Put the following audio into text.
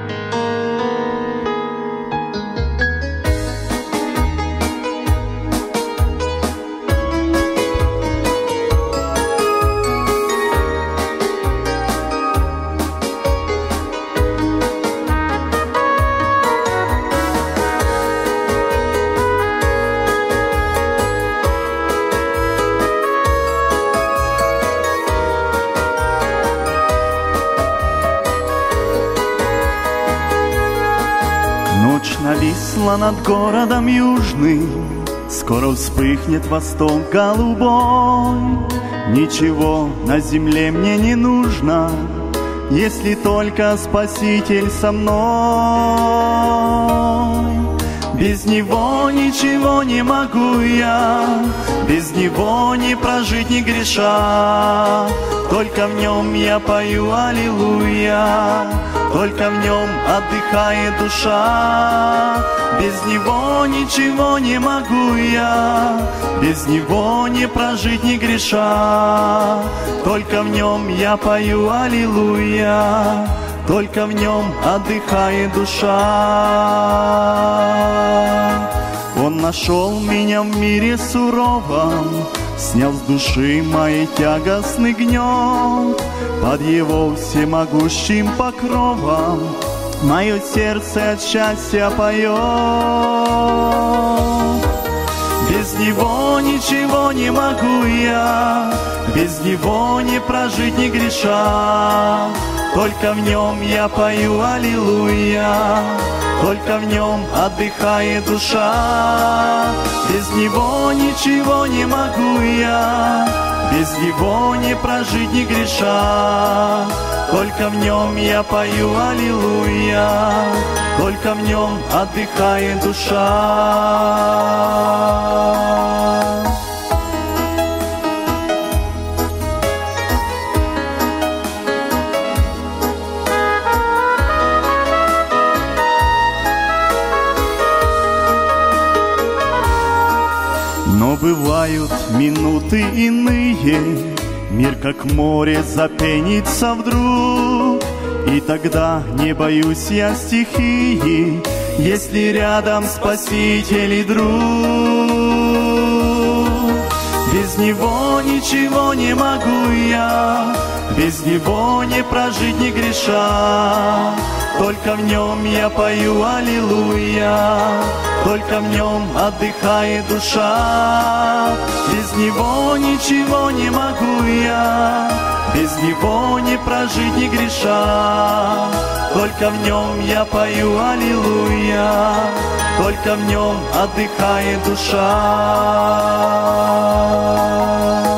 Ночь нависла над городом южным, скоро вспыхнет восток голубой. Ничего на земле мне не нужно, если только Спаситель со мной. Без Него ничего не могу я, без Него не прожить, не греша. Только в Нем я пою аллилуйя, только в Нем отдыхает душа. Без Него ничего не могу я, без Него не прожить, не греша. Только в Нем я пою аллилуйя, только в Нем отдыхает душа. Он нашел меня в мире суровом, снял с души моей тягостный гнет. Под Его всемогущим покровом мое сердце от счастья поет. Без Него ничего не могу я, без Него не прожить, не греша. Только в Нем я пою аллилуйя, только в Нем отдыхает душа. Без Него ничего не могу я, без Него не прожить, не греша. Только в Нем я пою аллилуйя, только в Нем отдыхает душа. Но бывают минуты иные, мир как море запенится вдруг, и тогда не боюсь я стихии, если рядом Спаситель и друг. Без Него ничего не могу я, без Него не прожить, не греша. Только в Нем я пою аллилуйя, только в Нем отдыхает душа. Без Него ничего не могу я, без Него не прожить, не греша. Только в Нем я пою аллилуйя, только в Нем отдыхает душа.